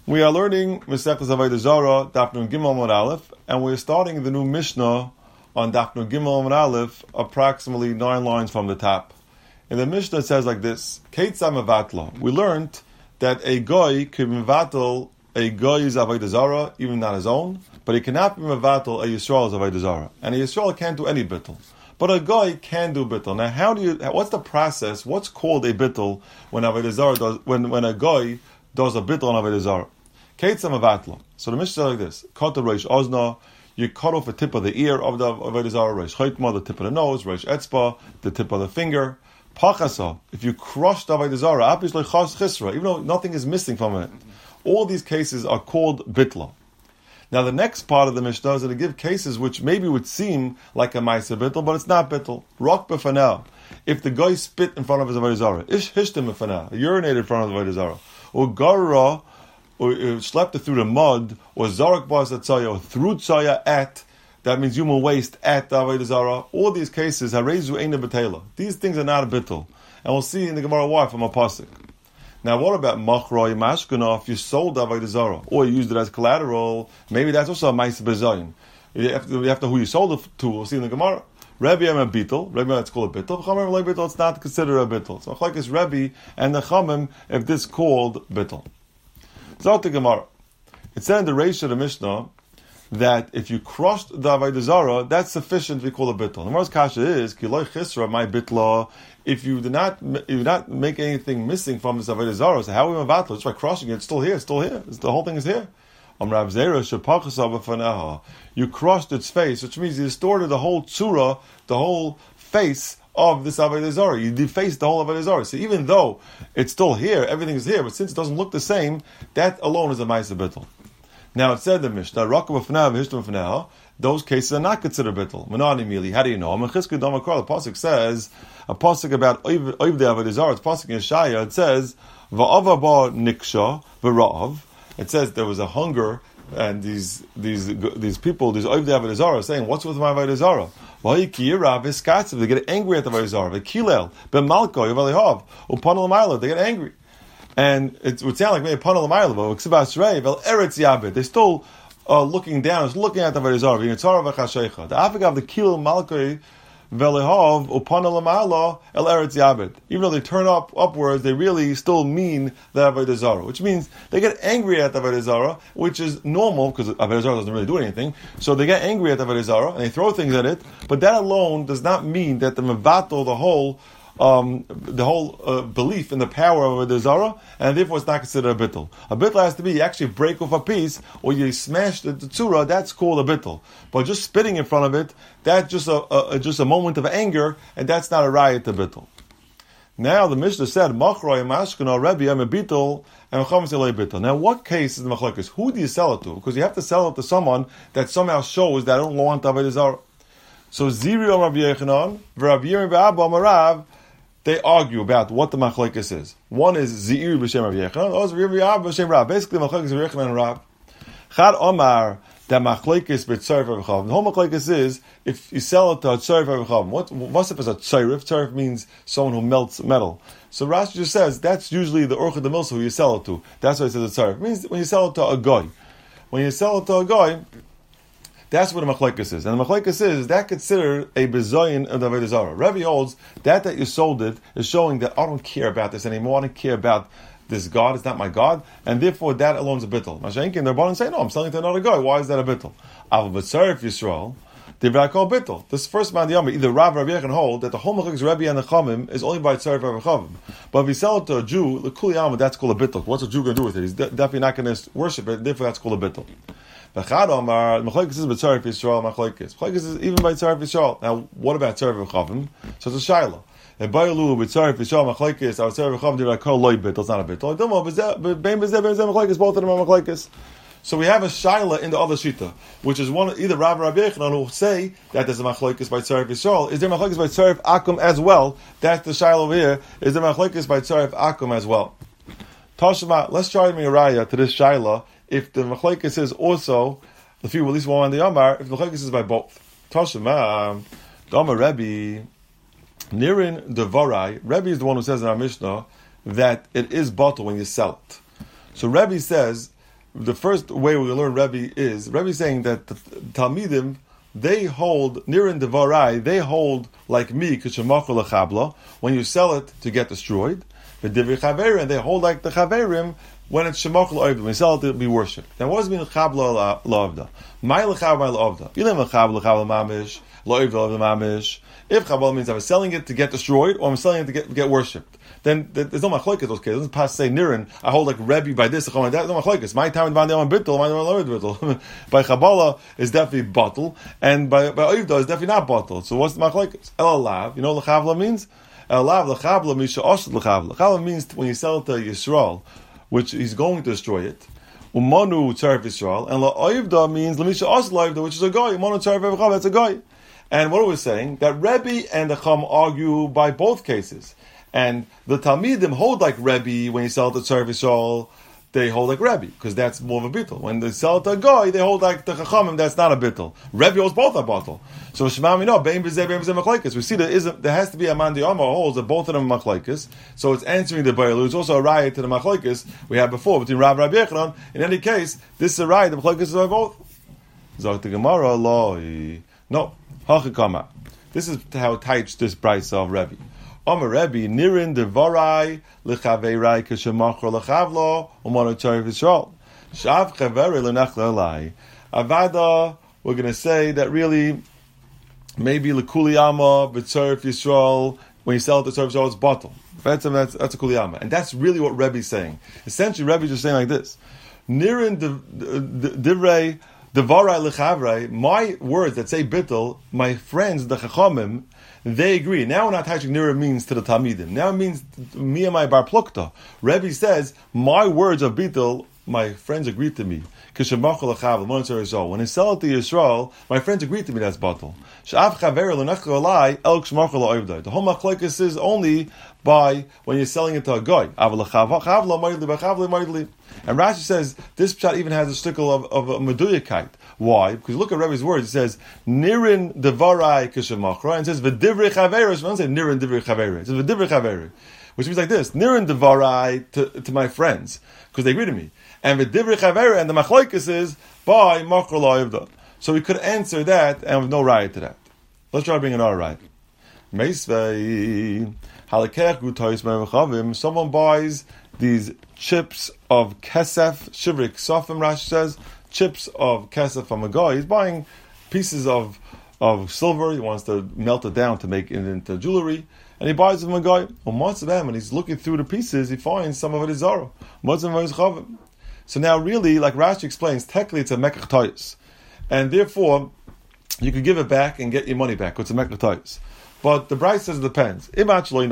We are learning Masechtas Avodah Zarah, Daf Nun Gimel Amud Aleph, and we're starting the new Mishnah on Daf Nun Gimel Amud Aleph, approximately 9 lines from the top. In the Mishnah it says like this: Keitzah mevatla. We learned that a goy can mevatel a goy's Avodah Zarah, even not his own, but he cannot be mevatel a Yisrael's Avodah Zarah, and a Yisrael can't do any bittul. But a goy can do bittul. Now, what's the process? What's called a bittul when Avodah Zarah does? When a goy does a bittul on Avodah Zarah? Keitzah mevatla. So the Mishnah says like this: Cut the Reish Ozna, you cut off the tip of the ear of the Avodah Zarah. Reish Chaytma, the tip of the nose. Reish Etzba, the tip of the finger. Pachasa, if you crush the Avodah Zarah, obviously chas chisra, even though nothing is missing from it. All these cases are called bitla. Now the next part of the Mishnah is going to give cases which maybe would seem like a ma'aser bitl, but it's not bitl. Rock b'fanah. If the guy spit in front of his Avodah Zarah, ish hishtim b'fanah, urinated in front of the Avodah Zarah, or garra, or slept through the mud, or zarak bas atzaya, or threw tzaya at, that means human waste at the Avodah Zarah. All these cases, harezu eina b'teila. These things are not a bitl. And we'll see in the Gemara why from a pasuk. Now, what about machroi mashkana? If you sold the Avodah Zarah or you used it as collateral, maybe that's also a ma'aser b'zayin. You have to know who you sold it to. We'll see in the Gemara. Rebbe am a bittul. Rebbe, let's call it bittul. Chamim like bittul. It's not considered a bittul. So like it's Rebbe and the Chamim if this called bittul. So the Gemara. It said in the Reish of the Mishnah that if you crushed the Avodah Zarah, that's sufficient to be called a bittul. The Gemara's kasha is kiloi chisra my bitla. If you did not make anything missing from this Avodah Zarah, so how are we mevatla? Just by crushing it, it's still here. It's still here. The whole thing is here. You crushed its face, which means you distorted the whole tzura, the whole face of this Avodah Zarah. You defaced the whole Avodah Zarah. So even though it's still here, everything is here, but since it doesn't look the same, that alone is a ma'aser bittul. Now it said in the Mishnah, those cases are not considered bittul. How do you know? The pasuk says a pasuk about Oivdei Avodah Zarah. It's pasuk in Yeshaya. It says va'ava ba niksha v'ra'av. It says there was a hunger, and these people, these Oivdei Avodah Zarah, are saying, "What's with my Avodah Zarah?" They get angry at the Avodah Zarah. They get angry. And it would sound like maybe Panel Ma'ila, but they're still looking down, looking at the Avodah Zarah. The Afik of the Kil Malkoi Velehov Upanel Ma'ila El Eretz Yabed. Even though they turn upwards, they really still mean the Avodah Zarah, which means they get angry at the Avodah Zarah, which is normal because Avodah Zarah doesn't really do anything. So they get angry at the Avodah Zarah and they throw things at it, but that alone does not mean that the Mevatel, the whole belief in the power of Avodah Zarah, and therefore it's not considered a bittul. A bittul has to be you actually break off a piece or you smash the tzura. That's called a bittul. But just spitting in front of it, that's just a moment of anger, and that's not a riot to bittul. Now the Mishnah said machroi mashkana Rebbe am a bittul and Chacham say bittul. Now what case is the machlokes? Who do you sell it to? Because you have to sell it to someone that somehow shows that I don't want Avodah Zarah. So Ziri Rav Yechanan, Rav Yirmi Ba'abba Marav. They argue about what the machlokes is. One is Zir b'shem Rav Yechanan, or Zir b'shem Rav. Basically, machlokes is Rav Yechanan and Rav. Chad Omar that machlokes b'tzarif Rav Chav. The whole machlokes is if you sell it to a tzarif Rav Chav. What's if it's a tzarif? Tzarif means someone who melts metal. So Rashi just says that's usually the orchid the milsa who you sell it to. That's why it says a tzarif. It means when you sell it to a goy. When you sell it to a goy, that's what a machlokes is. And the machlokes is that considered a bezoyin of the Avodah Zarah. Rebbe holds that you sold it is showing that I don't care about this anymore. I don't care about this God. It's not my God. And therefore that alone is a bittul. Mashenkin, they're born and say, no, I'm selling to another guy. Why is that a bittul? Av b'tzarif Yisrael, they call bittul. This first man, the Yom, either Rav or Rabbi Yechon hold that the whole machlokes Rebbe and the Chamim is only by tzarif Rav Chavim. But if you sell it to a Jew, the Kuli Yama, that's called a bittul. What's a Jew going to do with it? He's definitely not going to worship it. Therefore that's called a bittul. V'chad Omar, machlokes is b'tzarif Yisrael, machlokes. Machlokes is even by tzarif Yisrael. Now, what about tzarif Chavim? So it's a shaila. If Bayalu b'tzarif Yisrael, machlokes, our tzarif Chavim, they're like, call loy bit, it's not a bit. Like, don't know, but bein b'zeh, machlokes, both of them are machlokes. So we have a shaila in the other shita, which is one, either Rav or Rabbi Yechanan who say that there's a machlokes by tzarif Yisrael. Is there machlokes by tzarif Akum as well? That's the shaila over here. Is there machlokes by tzarif Akum as well? Tashma, let's try to make a raya to this shaila. If the machlokes is also, if you at least one on the Yamar, if the machlokes is by both. Tashma, Dama Rebbe, Nirin Devarai, Rebbe is the one who says in our Mishnah that it is bottle when you sell it. So Rebbe says the first way we learn Rebbe is saying that the Talmidim, they hold Nirin Devarai, they hold like me, Kishamachu Lechabla, when you sell it to get destroyed. The Divri Chaverim, they hold like the Chaverim when it's Shemachu L'Ovda, when you sell it to be worshipped. Now, what does it mean Chabla L'Ovda? My L'Chabla, my L'Ovda. You don't have Chabla Mamish, L'Ovda Mamish. If Chabla means I'm selling it to get destroyed, or I'm selling it to get worshipped, then there's no machlokes in those cases. It doesn't pass say Nirin, I hold like Rebbe by this, like that. No machlokes. My time in Vandel Bittel, my time in Bittel. By Chabala is definitely bottle, and by Ovda is definitely not bottle. So what's the machlokes? El Alav. You know what L'Chavla means? El Alav L'Chavla Misha Oshet L'Chavla. L'Chavla means when you sell it to Yisrael, which he's going to destroy it. Umanu Tzaref Yisrael, and L'Ovda means L'Misha Oshet L'Ovda, which is a guy. Umanu Tzaref Yisrael, that's a guy. And what are we saying? That Rebbe and the Chum argue by both cases. And the Talmidim hold like Rebbe when you sell it to Tzaref Yisrael, they hold like Rebbe, because that's more of a bittul. When they sell it to a guy, they hold like the Chachamim, that's not a bittul. Rebbe holds both a bittul. So Shema Mino, Bein B'zeh, Bein B'zeh Machlekes. We see there has to be a Mandi Amma holds that both of them are Machlekes. So it's answering the Bailu. It's also a riot to the Machlekes we had before between Rav and Rabbi Yechanan. In any case, this is a riot, the Machlekes are both. Zok the Gemara, Loi. No. Hachikama. This is how tight this price of Rebbe. Omer Rebbe, Nirin Devarai, Lechaveirai, Keshemachor Lechavlo, Umano Tzaref Yisrael. Shav Chaveri Lenachla Elai. Avada, we're going to say that really, maybe Lekuliyama, B'Tzaref Yisrael, when you sell it to Tzaref Yisrael, it's bottle. That's a Kuliyama. And that's really what Rebbe's saying. Essentially, Rebbe's just saying like this. Nirin Divrei, Devarai Lechavrei, my words that say bittul, my friends, the Chachamim, they agree. Now we're not touching Nira means to the Talmidim. Now it means me and my Bar Plukta. Rebbe says, my words of bittul, my friends agree to me. When I sell it to Yisrael, my friends agree to me that's battle. The whole machlokes is only by when you're selling it to a guy. And Rashi says this pshat even has a stickle of a meduyakite. Why? Because look at Rebbe's words. It says Nirin devarai kishemachra, and it says v'divrei chaveris. We don't say Nirin divrei chaveris. It says v'divrei chaveris, which means like this: Nirin devarai to my friends because they agree to me, and v'divrei chaveris, and the machlokes is by machra la'ivda. So we could answer that and with no riot to that. Let's try to bring another riot. Meisvei halakech gutois me'vachavim. Someone buys these chips of kesef shivrik sofim. Rashi says chips of kesef from a guy. He's buying pieces of silver. He wants to melt it down to make it into jewelry, and he buys it from a guy. And he's looking through the pieces, he finds some of it is zara. So now, really, like Rashi explains, technically it's a mekach toyos, and therefore you could give it back and get your money back. It's a mekach toyos. But the Bryce says it depends. If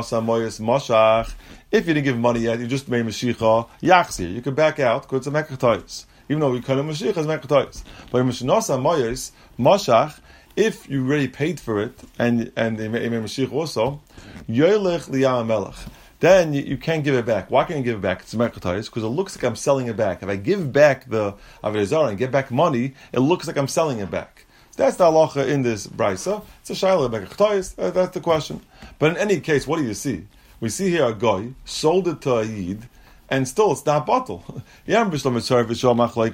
you didn't give money yet, you just made Mashiach, Yachzir. You can back out because it's a Mekach Toyos. Even though we call it Mashiach as Mekach Toyos. But Mashinasa Moyes, Mashach, if you already paid for it, and they made Mashiach also, Yolich Liyam Melech. Then you can't give it back. Why can't you give it back? It's a Mekach Toyos because it looks like I'm selling it back. If I give back the Avodah Zarah and get back money, it looks like I'm selling it back. That's the halacha in this brisa. It's a shayla mekach toyos. That's the question. But in any case, what do you see? We see here a guy sold it to a yid, and still it's not bottle. So then we can say this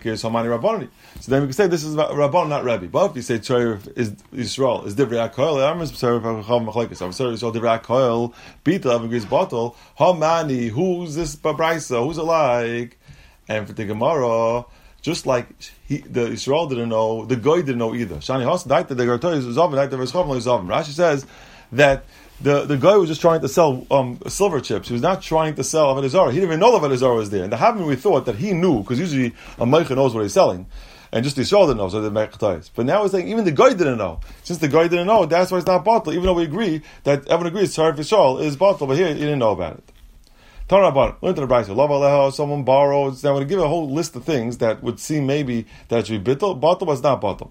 is Rabban, not Rebbe. But if you say tzaref is Yisrael, is divrei hakoil, divrei hakoil, bita agrees bottle. Hamani, who's this brisa? Who's it like? And for the Gemara, just like the Yisrael didn't know, the guy didn't know either. Shani Hasan died to the Gartoy Zavim, died to Veschav Zavim. Rashi says that the guy was just trying to sell silver chips. He was not trying to sell Avodah Zarah. He didn't even know Avodah Zarah was there. And the Havim, we thought that he knew, because usually a Meicha knows what he's selling. And just the Yisrael didn't know, so the Mekach. But now it's saying even the guy didn't know. Since the guy didn't know, that's why it's not bottle. Even though we agree that everyone agrees Tzaref Yisrael is bottle, but here he didn't know about it. Someone borrows. Now I'm going to give a whole list of things that would seem maybe that it should be bottle, but it's not bottle.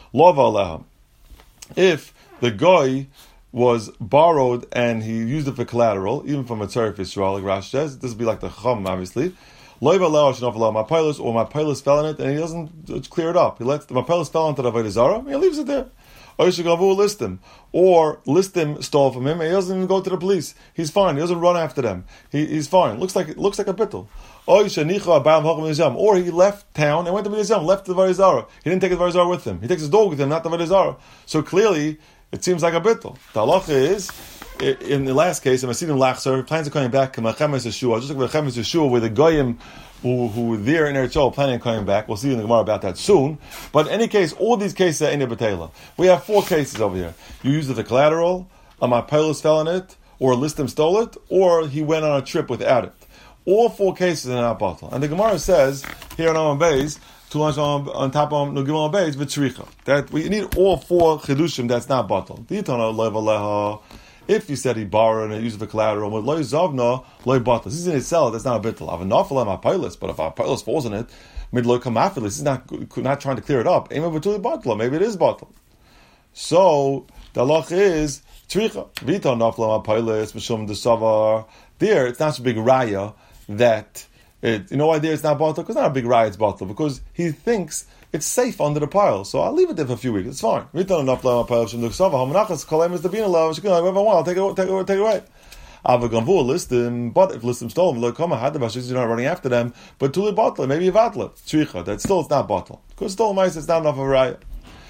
If the guy was borrowed and he used it for collateral, even from a Tzaref Yisrael, like Rashi says, this would be like the Chum, obviously. My pilot fell in it and he doesn't clear it up. He lets my pilot fell into the Avodah Zarah and he leaves it there. Oishagavu list him, or list him stole from him, and he doesn't even go to the police. He's fine. He doesn't run after them. He's fine. Looks like a bittul. Or he left town and went to B'nai left the Varizara. He didn't take the Varizara with him. He takes his dog with him, not the Varizara. So clearly, it seems like a bittul. The halacha is, in the last case, in Masidim Lachzer, plans are coming back to Mechemes Yeshua, just like Mechemes Yeshua, where the Goyim who were there in Eretz Yisrael planning on coming back. We'll see in the Gemara about that soon. But in any case, all these cases are in the B'tela. We have 4 cases over here. You used it the collateral, my pilot fell in it, or Listim stole it, or he went on a trip without it. All 4 cases are not bottle. And the Gemara says, here on Amam Beis, on top of Nugim Beis, v'tzricha. That we need all 4 chidushim that's not bottle. If you said he borrowed and used the collateral, with loy zavna, loy bottle. This is in itself, that's not a bittul. I've enough of my pilot, but if our pilot falls in it, mid loy kamafilis, this is not trying to clear it up. Maybe it is bottle. So, the halach is, tzricha. Vita nafla ma pilot, mishum desavar. There, it's not so big raya that you know why there it's not bottle? Because it's not a big riot, it's bottle. Because he thinks it's safe under the pile. So I'll leave it there for a few weeks. It's fine. Wherever I want, I'll take it away. List him, but if list him stolen, you're not running after them. But tuli bottle, maybe a vatla, tzricha. That still it's not bottle. Because stolen mice, it's not enough of a riot.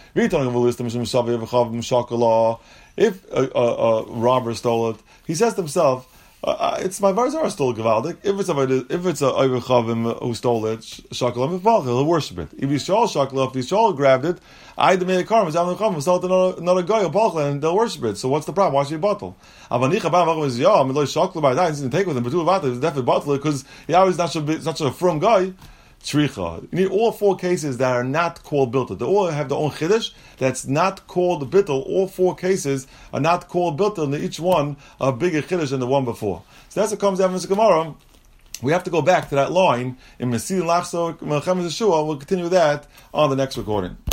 If a robber stole it, he says to himself, it's my Varzara stole Gavaldik. If it's a Oivachavim who stole it, Shakalam V'Valch, he'll worship it. If Yisrael Shakalam, if Yisrael grabbed it, I the Meir Karm, Zam Chavim, sell it to another guy, a Balchlan, and they'll worship it. So what's the problem? Why should you bottle? Avanicha Bam Vachim is Yah, Miloy Shakalam by that, he didn't take with him, but two Vatal, it's definitely bottle because he always not such a from guy. Tzricha. You need all 4 cases that are not called biltul. They all have their own chiddush that's not called biltul. All 4 cases are not called biltul, and each one a bigger chiddush than the one before. So that's what comes out from the Gemara. We have to go back to that line in Mesidim Lachzer Melchemes Yeshua. We'll continue that on the next recording.